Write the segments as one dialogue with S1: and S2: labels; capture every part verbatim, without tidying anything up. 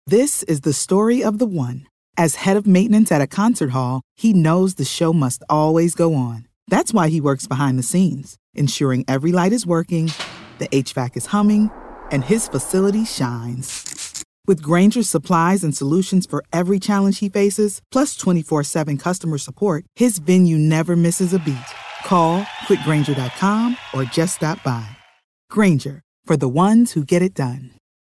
S1: This is the story of the one. As head of maintenance at a concert hall, he knows the show must always go on. That's why he works behind the scenes, ensuring every light is working, the H V A C is humming, and his facility shines. With Grainger's supplies and solutions for every challenge he faces, plus twenty-four seven customer support, his venue never misses a beat. Call quick grainger dot com or just stop by. Grainger, for the ones who get it done.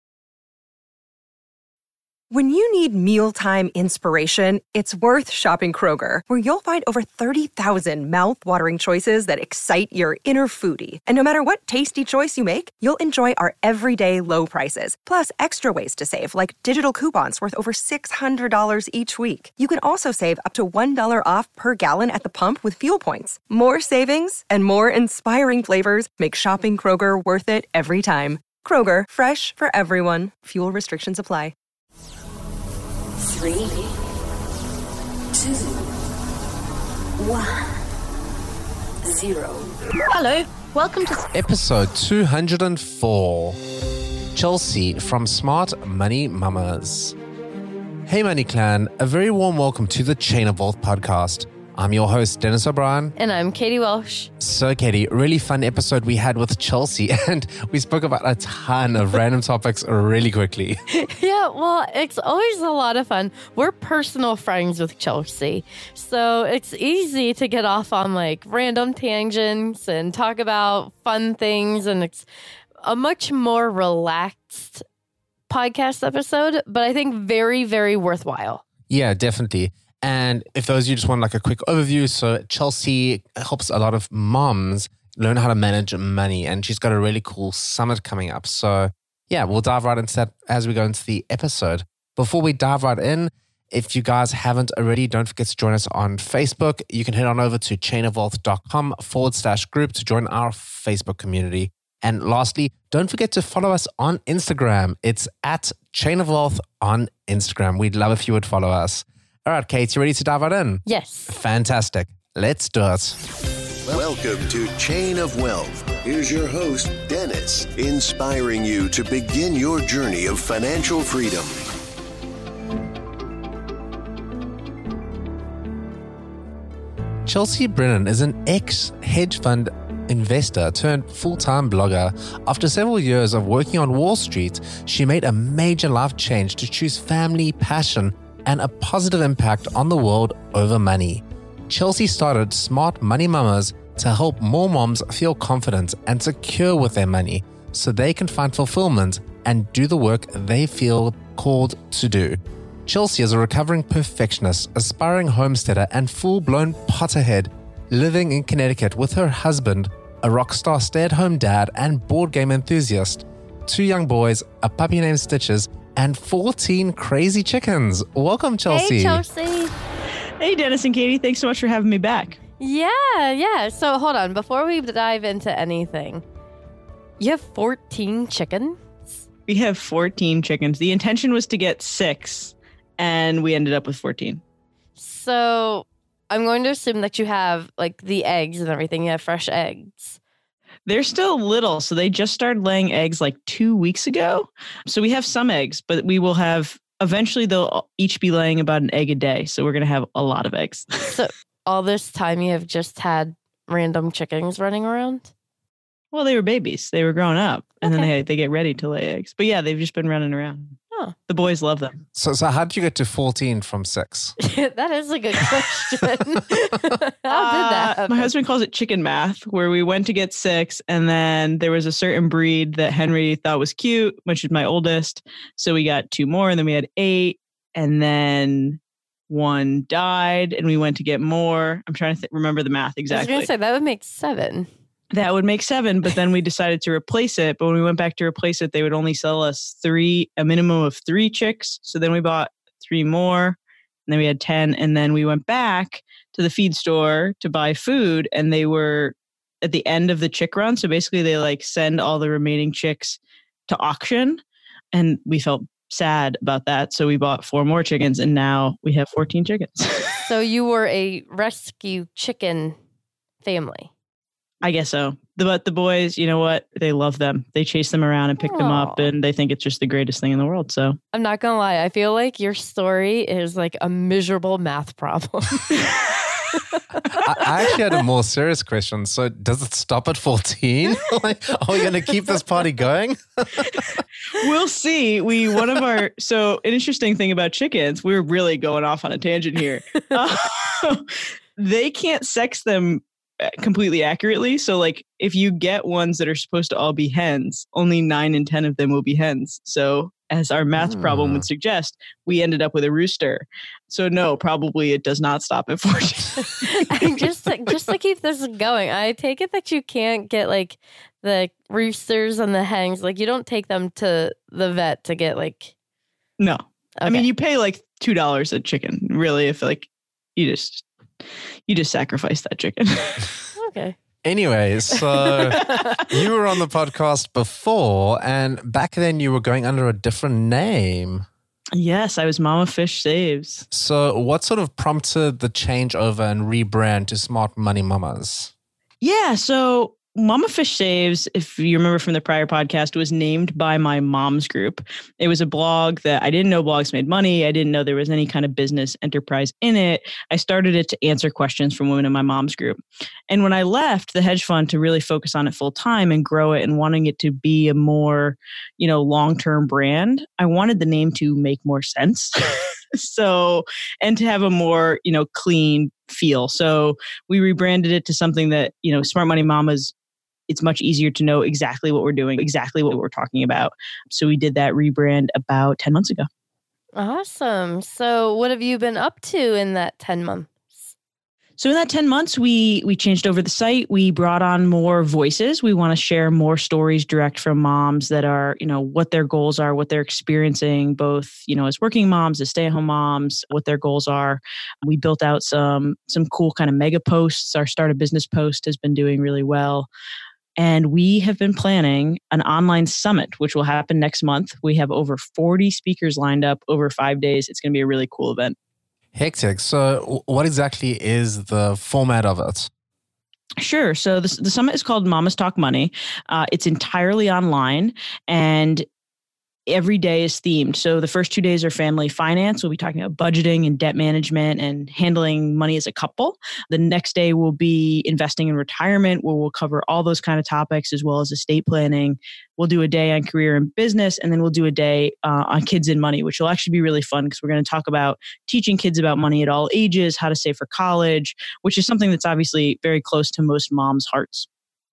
S2: When you need mealtime inspiration, it's worth shopping Kroger, where you'll find over thirty thousand mouth-watering choices that excite your inner foodie. And no matter what tasty choice you make, you'll enjoy our everyday low prices, plus extra ways to save, like digital coupons worth over six hundred dollars each week. You can also save up to one dollar off per gallon at the pump with fuel points. More savings and more inspiring flavors make shopping Kroger worth it every time. Kroger, fresh for everyone. Fuel restrictions apply.
S3: Three, two, one, zero.
S4: Hello, welcome to
S5: episode two hundred four. Chelsea from Smart Money Mamas. Hey Money Clan, a very warm welcome to the Chain of Wealth podcast. I'm your host, Dennis O'Brien.
S4: And I'm Katie Welsh.
S5: So, Katie, really fun episode we had with Chelsea, and we spoke about a ton of random topics really quickly.
S4: Yeah, well, it's always a lot of fun. We're personal friends with Chelsea, so it's easy to get off on like random tangents and talk about fun things, and it's a much more relaxed podcast episode, but I think very, very worthwhile.
S5: Yeah, definitely. And if those of you just want like a quick overview, so Chelsea helps a lot of moms learn how to manage money, and she's got a really cool summit coming up. So yeah, we'll dive right into that as we go into the episode. Before we dive right in, if you guys haven't already, don't forget to join us on Facebook. You can head on over to chainofwealth.com forward slash group to join our Facebook community. And lastly, don't forget to follow us on Instagram. It's at Chain of Wealth on Instagram. We'd love if you would follow us. All right, Kate, you ready to dive right in?
S4: Yes.
S5: Fantastic. Let's do it.
S6: Welcome to Chain of Wealth. Here's your host, Dennis, inspiring you to begin your journey of financial freedom.
S5: Chelsea Brennan is an ex-hedge fund investor turned full-time blogger. After several years of working on Wall Street, she made a major life change to choose family, passion, and a positive impact on the world over money. Chelsea started Smart Money Mamas to help more moms feel confident and secure with their money so they can find fulfillment and do the work they feel called to do. Chelsea is a recovering perfectionist, aspiring homesteader, and full-blown Potterhead, living in Connecticut with her husband, a rock star stay-at-home dad and board game enthusiast, two young boys, a puppy named Stitches, and fourteen crazy chickens. Welcome, Chelsea.
S4: Hey, Chelsea.
S7: Hey, Dennis and Katie. Thanks so much for having me back.
S4: Yeah, yeah. So hold on. Before we dive into anything, you have fourteen chickens?
S7: We have fourteen chickens. The intention was to get six, and we ended up with fourteen.
S4: So I'm going to assume that you have like the eggs and everything. You have fresh eggs.
S7: They're still little, so they just started laying eggs like two weeks ago. So we have some eggs, but we will have, eventually they'll each be laying about an egg a day. So we're going to have a lot of eggs.
S4: So all this time you have just had random chickens running around?
S7: Well, they were babies. They were growing up, and
S4: Okay.
S7: then they they get ready to lay eggs. But yeah, they've just been running around.
S4: Oh.
S7: The boys love them.
S5: So, so how did you get to fourteen from six?
S4: That is a good question. How did that
S7: Uh,
S4: happen?
S7: My husband calls it chicken math, where we went to get six, and then there was a certain breed that Henry thought was cute, which is my oldest. So we got two more, and then we had eight, and then one died, and we went to get more. I'm trying to th- remember the math
S4: I was
S7: exactly.
S4: going to say, that would make seven.
S7: That would make seven, but then we decided to replace it. But when we went back to replace it, they would only sell us three, a minimum of three chicks. So then we bought three more, and then we had ten. And then we went back to the feed store to buy food, and they were at the end of the chick run. So basically they like send all the remaining chicks to auction, and we felt sad about that. So we bought four more chickens, and now we have fourteen chickens.
S4: So you were a rescue chicken family.
S7: I guess so. The, but the boys, you know what? They love them. They chase them around and pick them up, and they think it's just the greatest thing in the world. So
S4: I'm not going to lie. I feel like your story is like a miserable math problem.
S5: I, I actually had a more serious question. So does it stop at fourteen? Like, are we going to keep this party going?
S7: We'll see. We, one of our, so an interesting thing about chickens, we're really going off on a tangent here. Uh, they can't sex them completely accurately. So like if you get ones that are supposed to all be hens, only nine and ten of them will be hens. So as our math mm. problem would suggest, we ended up with a rooster. So no, probably it does not stop at fourteen.
S4: And just to, just to keep this going, I take it that you can't get like the roosters and the hens. Like you don't take them to the vet to get like.
S7: No,
S4: okay.
S7: I mean you pay like two dollars a chicken. Really, if like you just you just sacrifice that chicken.
S4: Okay.
S5: Anyway, so you were on the podcast before, and back then you were going under a different name.
S7: Yes, I was Mama Fish Saves.
S5: So what sort of prompted the changeover and rebrand to Smart Money Mamas?
S7: Yeah, so Mama Fish Saves, if you remember from the prior podcast, was named by my mom's group. It was a blog that I didn't know blogs made money. I didn't know there was any kind of business enterprise in it. I started it to answer questions from women in my mom's group. And when I left the hedge fund to really focus on it full time and grow it and wanting it to be a more, you know, long-term brand, I wanted the name to make more sense. So, and to have a more, you know, clean feel. So we rebranded it to something that, you know, Smart Money Mamas, it's much easier to know exactly what we're doing, exactly what we're talking about. So we did that rebrand about ten months ago.
S4: Awesome. So what have you been up to in that ten months?
S7: So in that ten months, we we changed over the site. We brought on more voices. We want to share more stories direct from moms that are, you know, what their goals are, what they're experiencing, both, you know, as working moms, as stay-at-home moms, what their goals are. We built out some some cool kind of mega posts. Our Start a Business post has been doing really well. And we have been planning an online summit, which will happen next month. We have over forty speakers lined up over five days. It's going to be a really cool event.
S5: Hectic. So what exactly is the format of it?
S7: Sure. So the, the summit is called Mamas Talk Money. Uh, it's entirely online, and every day is themed. So the first two days are family finance. We'll be talking about budgeting and debt management and handling money as a couple. The next day will be investing in retirement, where we'll cover all those kind of topics, as well as estate planning. We'll do a day on career and business, and then we'll do a day uh, on kids and money, which will actually be really fun because we're going to talk about teaching kids about money at all ages, how to save for college, which is something that's obviously very close to most moms' hearts.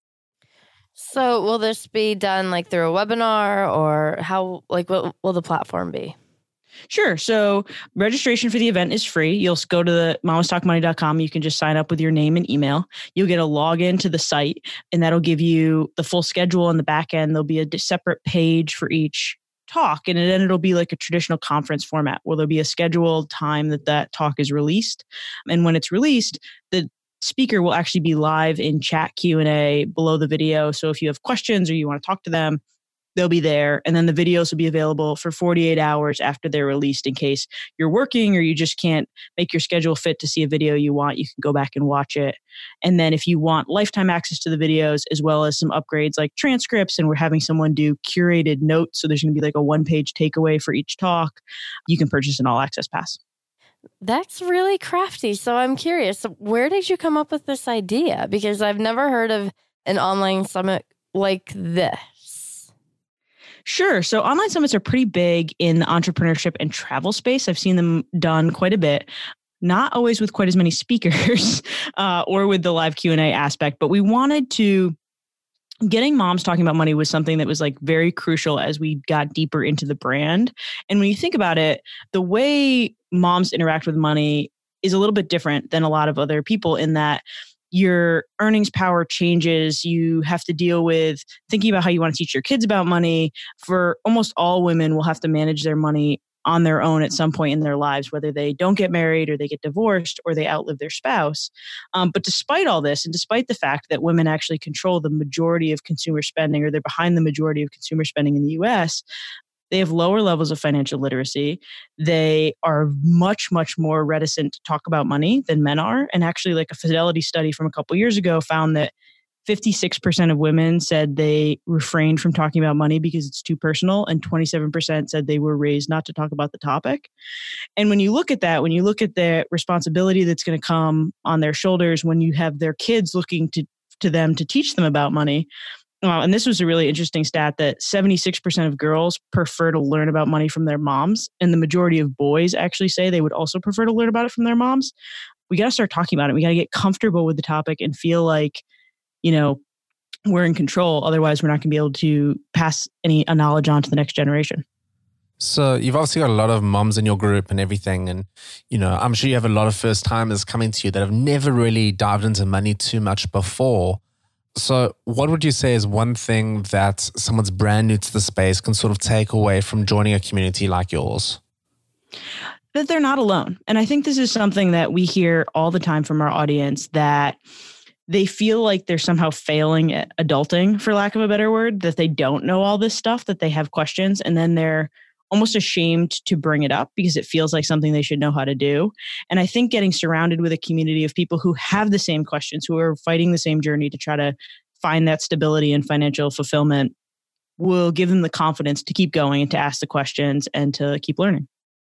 S4: So will this be done like through a webinar, or how, like what will the platform be?
S7: Sure. So registration for the event is free. You'll go to the mamas talk money dot com. You can just sign up with your name and email. You'll get a login to the site, and that'll give you the full schedule on the back end. There'll be a separate page for each talk, and then it'll be like a traditional conference format where there'll be a scheduled time that that talk is released. And when it's released, the speaker will actually be live in chat Q and A below the video. So if you have questions or you want to talk to them, they'll be there. And then the videos will be available for forty-eight hours after they're released in case you're working or you just can't make your schedule fit to see a video you want. You can go back and watch it. And then if you want lifetime access to the videos, as well as some upgrades like transcripts, and we're having someone do curated notes, so there's going to be like a one-page takeaway for each talk, you can purchase an all-access pass.
S4: That's really crafty. So I'm curious, where did you come up with this idea? Because I've never heard of an online summit like this.
S7: Sure. So online summits are pretty big in the entrepreneurship and travel space. I've seen them done quite a bit. Not always with quite as many speakers uh, or with the live Q and A aspect, but we wanted to getting moms talking about money was something that was like very crucial as we got deeper into the brand. And when you think about it, the way moms interact with money is a little bit different than a lot of other people in that your earnings power changes. You have to deal with thinking about how you want to teach your kids about money. For almost all women will have to manage their money on their own at some point in their lives, whether they don't get married or they get divorced or they outlive their spouse. Um, but despite all this, and despite the fact that women actually control the majority of consumer spending, or they're behind the majority of consumer spending in the U S, they have lower levels of financial literacy. They are much, much more reticent to talk about money than men are. And actually, like a Fidelity study from a couple years ago found that fifty-six percent of women said they refrained from talking about money because it's too personal, and twenty-seven percent said they were raised not to talk about the topic. And when you look at that, when you look at the responsibility that's going to come on their shoulders when you have their kids looking to, to them to teach them about money, uh, and this was a really interesting stat that seventy-six percent of girls prefer to learn about money from their moms, and the majority of boys actually say they would also prefer to learn about it from their moms. We got to start talking about it. We got to get comfortable with the topic and feel like, you know, we're in control. Otherwise, we're not going to be able to pass any knowledge on to the next generation.
S5: So you've obviously got a lot of moms in your group and everything. And, you know, I'm sure you have a lot of first timers coming to you that have never really dived into money too much before. So what would you say is one thing that someone's brand new to the space can sort of take away from joining a community like yours?
S7: That they're not alone. And I think this is something that we hear all the time from our audience, that they feel like they're somehow failing at adulting, for lack of a better word, that they don't know all this stuff, that they have questions, and then they're almost ashamed to bring it up because it feels like something they should know how to do. And I think getting surrounded with a community of people who have the same questions, who are fighting the same journey to try to find that stability and financial fulfillment, will give them the confidence to keep going and to ask the questions and to keep learning.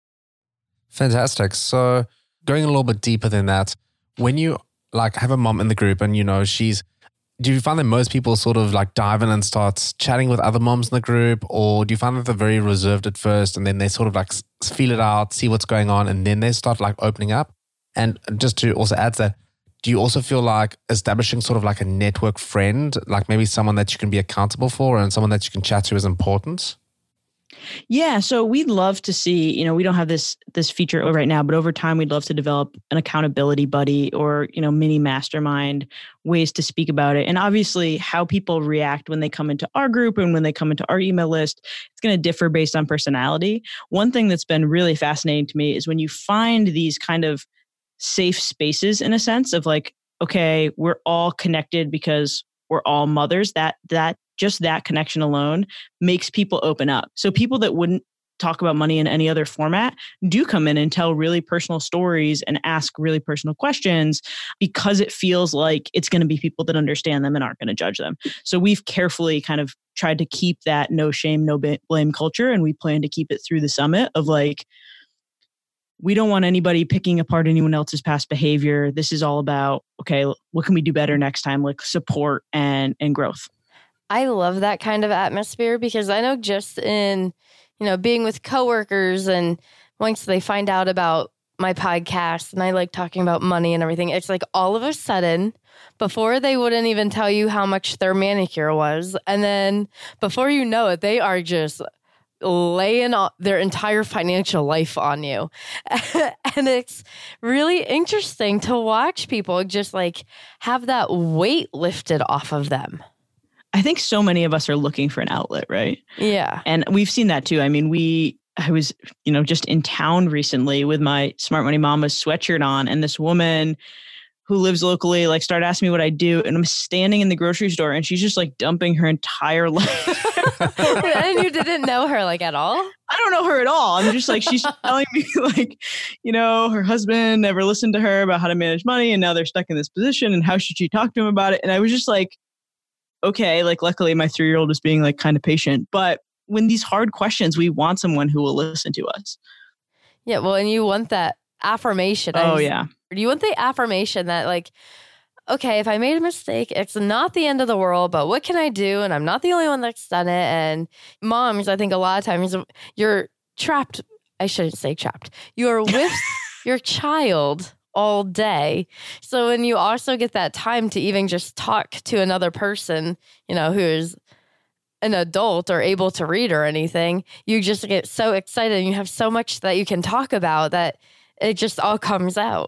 S5: Fantastic. So going a little bit deeper than that, when you like have a mom in the group and, you know, she's, do you find that most people sort of like dive in and start chatting with other moms in the group? Or do you find that they're very reserved at first and then they sort of like feel it out, see what's going on, and then they start like opening up? And just to also add to that, do you also feel like establishing sort of like a network friend, like maybe someone that you can be accountable for and someone that you can chat to is important?
S7: Yeah, so we'd love to see, you know, we don't have this this feature right now, but over time we'd love to develop an accountability buddy or, you know, mini mastermind, ways to speak about it. And obviously how people react when they come into our group and when they come into our email list, it's going to differ based on personality. One thing that's been really fascinating to me is when you find these kind of safe spaces, in a sense of like, okay, we're all connected because we're all mothers, that that just that connection alone makes people open up. So people that wouldn't talk about money in any other format do come in and tell really personal stories and ask really personal questions because it feels like it's going to be people that understand them and aren't going to judge them. So we've carefully kind of tried to keep that no shame, no blame culture. And we plan to keep it through the summit of like, we don't want anybody picking apart anyone else's past behavior. This is all about, okay, what can we do better next time? Like support and, and growth.
S4: I love that kind of atmosphere because I know just in, you know, being with coworkers and once they find out about my podcast and I like talking about money and everything, it's like all of a sudden, before they wouldn't even tell you how much their manicure was. And then before you know it, they are just laying their entire financial life on you. And it's really interesting to watch people just like have that weight lifted off of them.
S7: I think so many of us are looking for an outlet, right?
S4: Yeah.
S7: And we've seen that too. I mean, we, I was, you know, just in town recently with my Smart Money Mama's sweatshirt on, and this woman who lives locally, like started asking me what I do. And I'm standing in the grocery store and she's just like dumping her entire life.
S4: And you didn't know her like at all?
S7: I don't know her at all. I'm just like, she's telling me like, you know, her husband never listened to her about how to manage money. And now they're stuck in this position. And how should she talk to him about it? And I was just like, okay, like luckily my three-year-old is being like kind of patient. But when these hard questions, we want someone who will listen to us.
S4: Yeah, well, and you want that affirmation.
S7: Oh, yeah.
S4: You want the affirmation that like, okay, if I made a mistake, it's not the end of the world, but what can I do? And I'm not the only one that's done it. And moms, I think a lot of times you're trapped. I shouldn't say trapped. You're with your child all day. So when you also get that time to even just talk to another person, you know, who is an adult or able to read or anything, you just get so excited and you have so much that you can talk about that it just all comes out.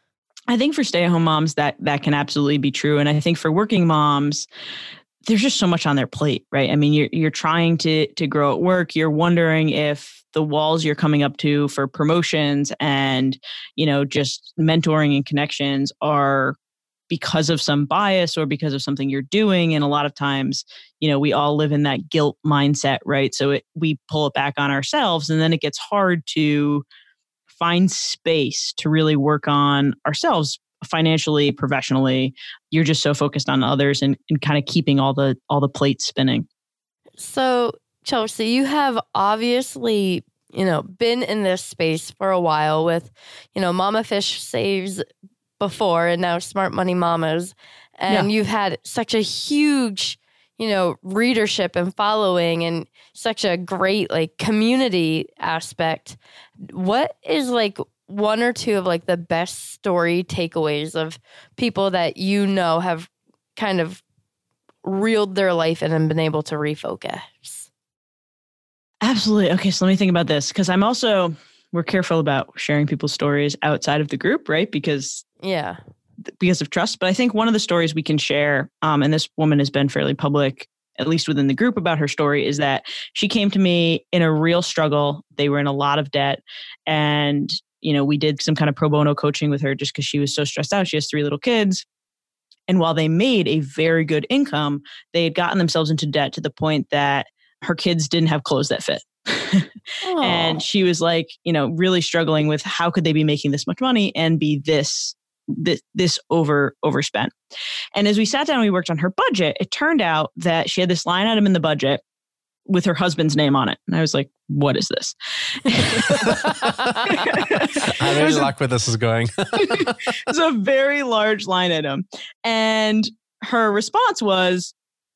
S7: I think for stay-at-home moms, that that can absolutely be true. And I think for working moms, there's just so much on their plate, right? I mean, you're you're trying to to grow at work. You're wondering if the walls you're coming up to for promotions and, you know, just mentoring and connections are because of some bias or because of something you're doing. And a lot of times, you know, we all live in that guilt mindset, right? So it, we pull it back on ourselves, and then it gets hard to find space to really work on ourselves financially, professionally, you're just so focused on others and, and kind of keeping all the all the plates spinning.
S4: So, Chelsea, you have obviously, you know, been in this space for a while with, you know, Mama Fish Saves before and now Smart Money Mamas. And yeah. you've had such a huge, you know, readership and following and such a great like community aspect. What is like one or two of like the best story takeaways of people that you know have kind of reeled their life in and been able to refocus?
S7: Absolutely. Okay, so let me think about this because I'm also, we're careful about sharing people's stories outside of the group, right? Because
S4: yeah,
S7: because of trust. But I think one of the stories we can share, um, and this woman has been fairly public, at least within the group about her story, is that she came to me in a real struggle. They were in a lot of debt. And, you know, we did some kind of pro bono coaching with her just because she was so stressed out. She has three little kids. And while they made a very good income, they had gotten themselves into debt to the point that her kids didn't have clothes that fit. And she was like, you know, really struggling with how could they be making this much money and be this this, this over overspent. And as we sat down and we worked on her budget, it turned out that she had this line item in the budget with her husband's name on it. And I was like, what is this?
S5: I really like where this is going.
S7: It's a very large line item. And her response was,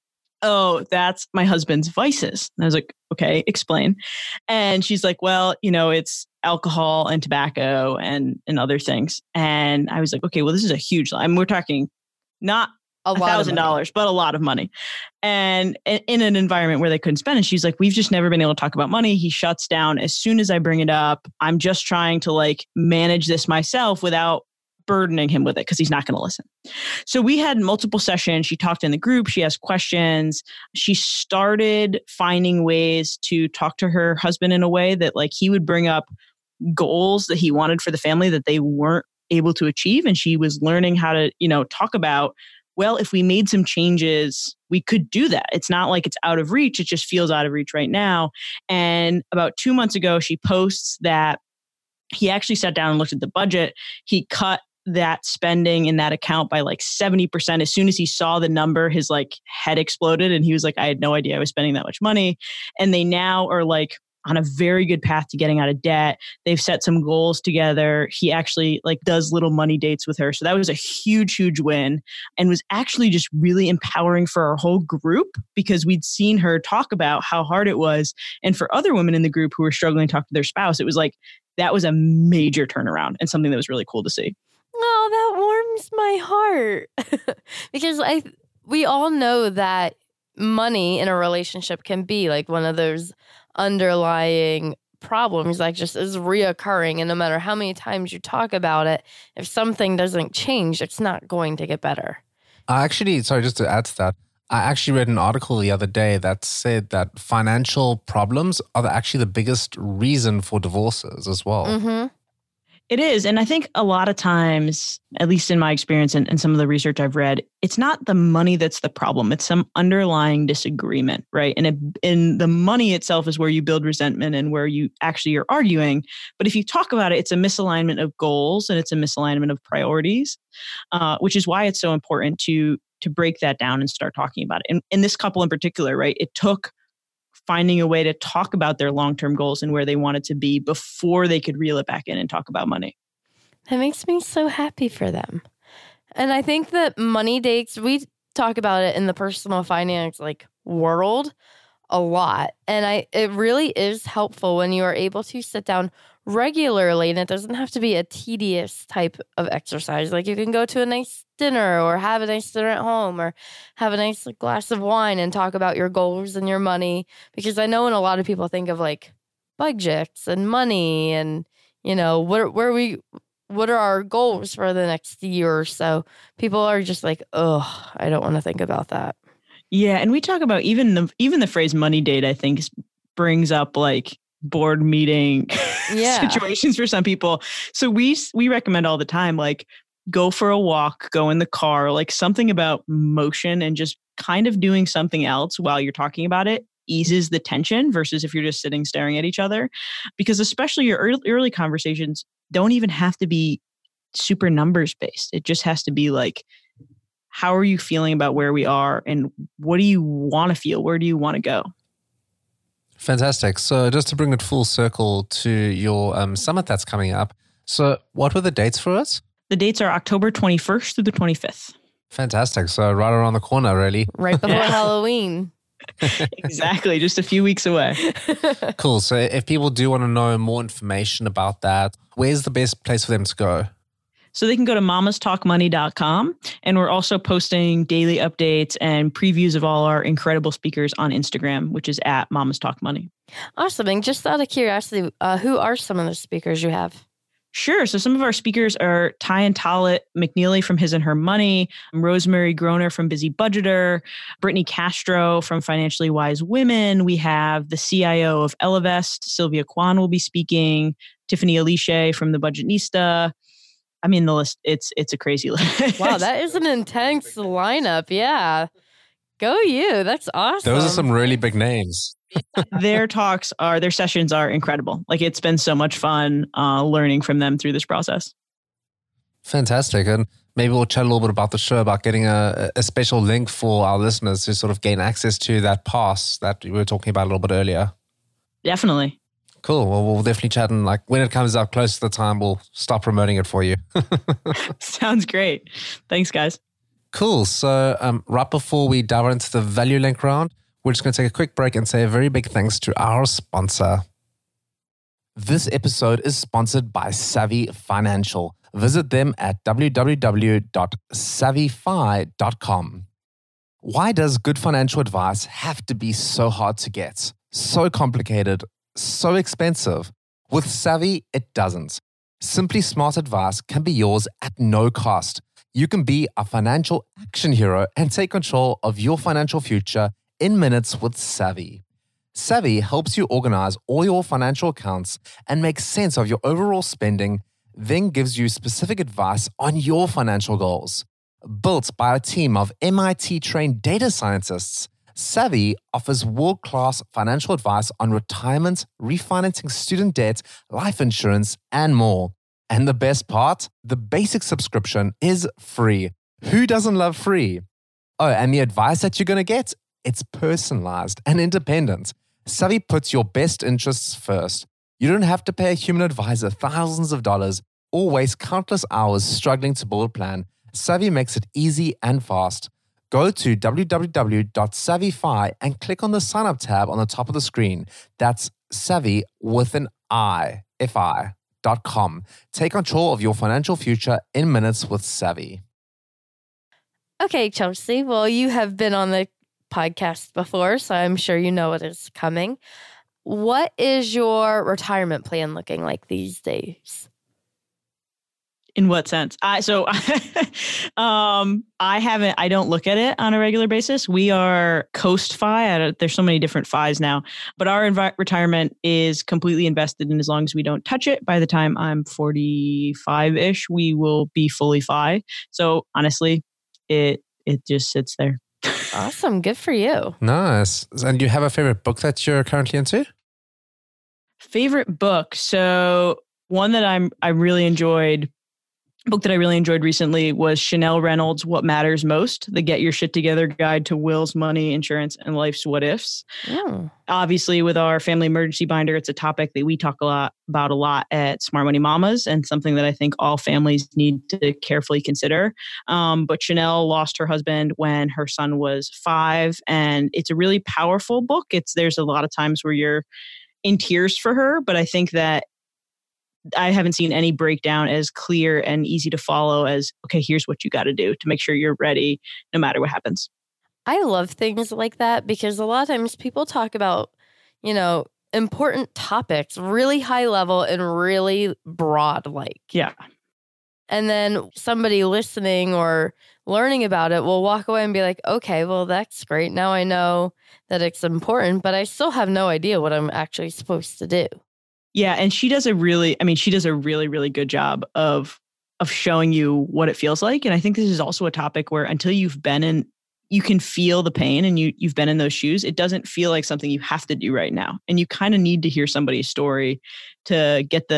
S7: oh, that's my husband's vices. And I was like, okay, explain. And she's like, well, you know, it's alcohol and tobacco and, and other things. And I was like, okay, well, this is a huge line. I mean, we're talking not a thousand dollars, but a lot of money. And in an environment where they couldn't spend. And she's like, we've just never been able to talk about money. He shuts down as soon as I bring it up. I'm just trying to like manage this myself without burdening him with it because he's not going to listen. So we had multiple sessions. She talked in the group. She asked questions. She started finding ways to talk to her husband in a way that like he would bring up goals that he wanted for the family that they weren't able to achieve. And she was learning how to, you know, talk about, well, if we made some changes, we could do that. It's not like it's out of reach. It just feels out of reach right now. And about two months ago, she posts that he actually sat down and looked at the budget. He cut that spending in that account by like seventy percent. As soon as he saw the number, his like head exploded and he was like, I had no idea I was spending that much money. And they now are like on a very good path to getting out of debt. They've set some goals together. He actually like does little money dates with her. So that was a huge, huge win and was actually just really empowering for our whole group because we'd seen her talk about how hard it was. And for other women in the group who were struggling to talk to their spouse, it was like, that was a major turnaround and something that was really cool to see.
S4: Oh, that warms my heart because I we all know that money in a relationship can be like one of those underlying problems that just is reoccurring. And no matter how many times you talk about it, if something doesn't change, it's not going to get better.
S5: I actually, sorry, just to add to that, I actually read an article the other day that said that financial problems are actually the biggest reason for divorces as well.
S4: Mm-hmm.
S7: It is. And I think a lot of times, at least in my experience and, and some of the research I've read, it's not the money that's the problem. It's some underlying disagreement, right? And it, in the money itself is where you build resentment and where you actually are arguing. But if you talk about it, it's a misalignment of goals and it's a misalignment of priorities, uh, which is why it's so important to to break that down and start talking about it. And in this couple in particular, right, it took finding a way to talk about their long-term goals and where they wanted to be before they could reel it back in and talk about money.
S4: That makes me so happy for them. And I think that money dates, we talk about it in the personal finance like world a lot. And I it really is helpful when you are able to sit down regularly, and it doesn't have to be a tedious type of exercise. Like you can go to a nice dinner or have a nice dinner at home or have a nice glass of wine and talk about your goals and your money. Because I know when a lot of people think of like budgets and money and, you know, what where we what are our goals for the next year or so, people are just like, oh, I don't want to think about that.
S7: Yeah. And we talk about even the even the phrase money date, I think brings up like board meeting
S4: yeah.
S7: situations for some people. So we we recommend all the time, like go for a walk, go in the car, like something about motion and just kind of doing something else while you're talking about it eases the tension versus if you're just sitting staring at each other. Because especially your early, early conversations don't even have to be super numbers based. It just has to be like, how are you feeling about where we are and what do you want to feel? Where do you want to go?
S5: Fantastic. So just to bring it full circle to your um, summit that's coming up. So what were the dates for us?
S7: The dates are October twenty-first through the twenty-fifth.
S5: Fantastic. So right around the corner, really.
S4: Right before Halloween.
S7: Exactly. Just a few weeks away.
S5: Cool. So if people do want to know more information about that, where's the best place for them to go?
S7: So they can go to mamas talk money dot com. And we're also posting daily updates and previews of all our incredible speakers on Instagram, which is at Mamas Talk Money.
S4: Awesome. And just out of curiosity, uh, who are some of the speakers you have?
S7: Sure. So some of our speakers are Tyan Tollett McNeely from His and Her Money, Rosemary Groner from Busy Budgeter, Brittany Castro from Financially Wise Women. We have the C I O of Ellevest, Sylvia Kwan will be speaking, Tiffany Alicia from The Budgetnista. I mean, the list, it's it's a crazy list.
S4: Wow, that is an intense lineup. Yeah. Go you. That's awesome.
S5: Those are some really big names.
S7: Their talks are, their sessions are incredible. Like it's been so much fun uh, learning from them through this process.
S5: Fantastic. And maybe we'll chat a little bit about the show, about getting a, a special link for our listeners to sort of gain access to that pass that we were talking about a little bit earlier.
S7: Definitely.
S5: Cool. Well, we'll definitely chat, and like when it comes up close to the time, we'll start promoting it for you.
S7: Sounds great. Thanks, guys.
S5: Cool. So um, right before we dive into the value link round, we're just going to take a quick break and say a very big thanks to our sponsor. This episode is sponsored by Savvy Financial. Visit them at w w w dot savvy fi dot com. Why does good financial advice have to be so hard to get, so complicated, so expensive? With Savvy, it doesn't. Simply smart advice can be yours at no cost. You can be a financial action hero and take control of your financial future in minutes with Savvy. Savvy helps you organize all your financial accounts and make sense of your overall spending, then gives you specific advice on your financial goals. Built by a team of M I T-trained data scientists, Savvy offers world-class financial advice on retirement, refinancing student debt, life insurance, and more. And the best part? The basic subscription is free. Who doesn't love free? Oh, and the advice that you're going to get? It's personalized and independent. Savvy puts your best interests first. You don't have to pay a human advisor thousands of dollars or waste countless hours struggling to build a plan. Savvy makes it easy and fast. Go to w w w dot savvy fi and click on the sign up tab on the top of the screen. That's savvy with an I, F I, dot com. Take control of your financial future in minutes with Savvy.
S4: Okay, Chelsea. Well, you have been on the podcast before, so I'm sure you know what is coming. What is your retirement plan looking like these days?
S7: In what sense? I so um, I haven't. I don't look at it on a regular basis. We are Coast F I. I don't, there's so many different F Is now, but our envi- retirement is completely invested in. As long as we don't touch it, by the time I'm forty-five-ish, we will be fully F I. So honestly, it it just sits there.
S4: Awesome, good for you.
S5: Nice. And do you have a favorite book that you're currently into?
S7: Favorite book. So one that I'm I really enjoyed. Book that I really enjoyed recently was Chanel Reynolds' What Matters Most, the Get Your Shit Together Guide to Wills, Money, Insurance, and Life's What Ifs.
S4: Oh.
S7: Obviously, with our family emergency binder, it's a topic that we talk a lot about a lot at Smart Money Mamas, and something that I think all families need to carefully consider. Um, but Chanel lost her husband when her son was five, and it's a really powerful book. It's there's a lot of times where you're in tears for her, but I think that I haven't seen any breakdown as clear and easy to follow as, okay, here's what you got to do to make sure you're ready no matter what happens.
S4: I love things like that because a lot of times people talk about, you know, important topics, really high level and really broad like.
S7: Yeah.
S4: And then somebody listening or learning about it will walk away and be like, okay, well, that's great. Now I know that it's important, but I still have no idea what I'm actually supposed to do.
S7: Yeah, and she does a really, I mean, she does a really, really good job of of showing you what it feels like. And I think this is also a topic where until you've been in, you can feel the pain and you, you've been in those shoes. It doesn't feel like something you have to do right now. And you kind of need to hear somebody's story to get the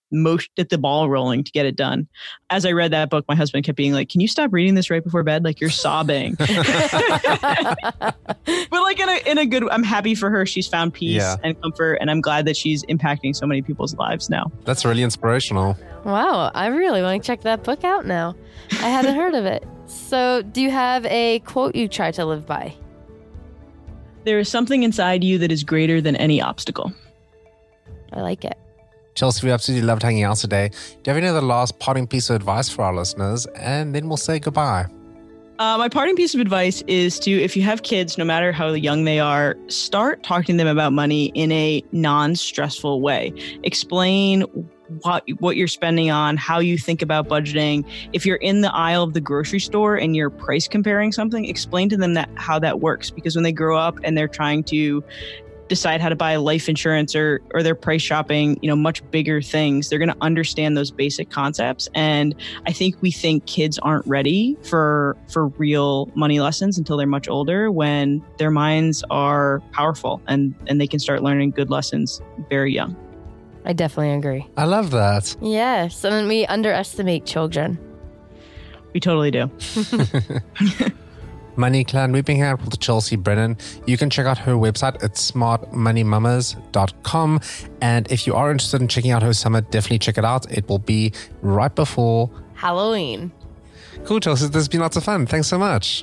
S7: most get the ball rolling to get it done. As I read that book, my husband kept being like, can you stop reading this right before bed? Like you're sobbing. But like in a, in a good, I'm happy for her. She's found peace
S5: Yeah.
S7: and comfort. And I'm glad that she's impacting so many people's lives now.
S5: That's really inspirational.
S4: Wow, I really want to check that book out now. I hadn't heard of it. So, do you have a quote you try to live by?
S7: There is something inside you that is greater than any obstacle.
S4: I like it.
S5: Chelsea, we absolutely loved hanging out today. Do you have any other last parting piece of advice for our listeners? And then we'll say goodbye.
S7: Uh, my parting piece of advice is to, if you have kids, no matter how young they are, start talking to them about money in a non-stressful way. Explain what what you're spending on, how you think about budgeting. If you're in the aisle of the grocery store and you're price comparing something, explain to them that how that works. Because when they grow up and they're trying to decide how to buy life insurance or or they're price shopping, you know, much bigger things, they're going to understand those basic concepts. And I think we think kids aren't ready for for real money lessons until they're much older, when their minds are powerful and and they can start learning good lessons very young.
S4: I definitely agree.
S5: I love that.
S4: Yes, and we underestimate children.
S7: We totally do.
S5: Money Clan, we've been here with Chelsea Brennan. You can check out her website at smart money mamas dot com. And if you are interested in checking out her summit, definitely check it out. It will be right before
S4: Halloween.
S5: Cool, Chelsea. This has been lots of fun. Thanks so much.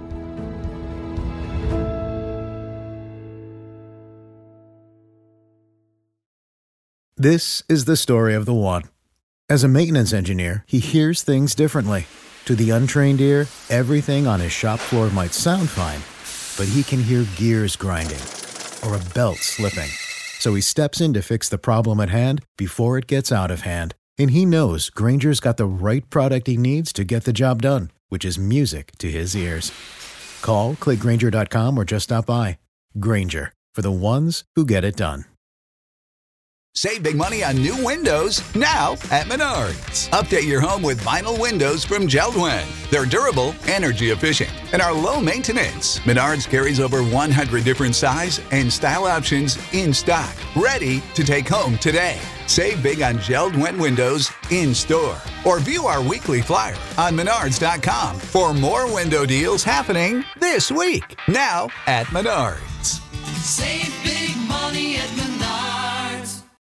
S8: This is the story of the one. As a maintenance engineer, he hears things differently. To the untrained ear, everything on his shop floor might sound fine, but he can hear gears grinding or a belt slipping. So he steps in to fix the problem at hand before it gets out of hand. And he knows Grainger's got the right product he needs to get the job done, which is music to his ears. Call, click Grainger dot com, or just stop by. Grainger, for the ones who get it done.
S9: Save big money on new windows now at Menards. Update your home with vinyl windows from JELD-WEN. They're durable, energy efficient, and are low maintenance. Menards carries over one hundred different size and style options in stock, ready to take home today. Save big on JELD-WEN windows in store, or view our weekly flyer on Menards dot com for more window deals happening this week. Now at Menards.
S10: Save big.